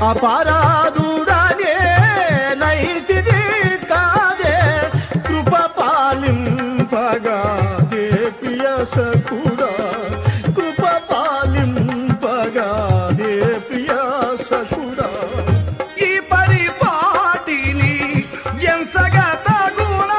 అపరాధుడనే నైతిని కాదే కృప పాలింపగా they Priya సఖుడా Krupa పాలింపగా they ప్రియ సఖుడా ఈ పరిపాటిని ఎంతగా తగునా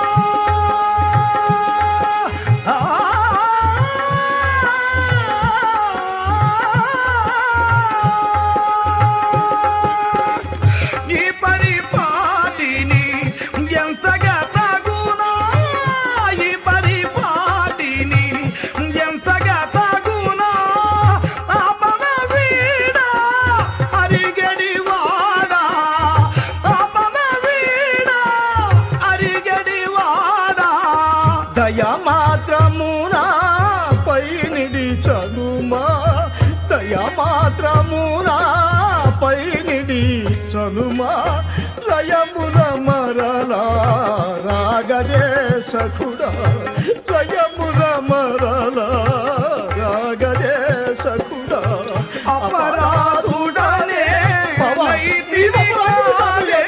ఈ పరిపాటిని ఎంతగా తగునా ఈ పరిపాటిని ఎంతగా తగునా అపన వీడా అరిగడి వాడా అపన వీడా అరిగడి వాడా దయా మాత్రమునా పై నిడిచనుమా దయా మాత్రమునా పై నిడిచనుమా రయమున మరలా రాగదే సఖుడా రయమున మరలా రాగదే సఖుడా అపరాధుడనే నైతిని కాదే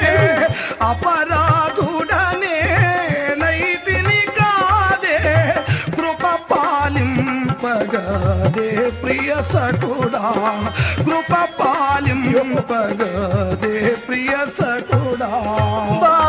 అపరాధుడనే నైతిని కాదే కృప పాలింపగదే ప్రియ సఖుడా కృప పాలింపగదే ప్రియ సఖుడా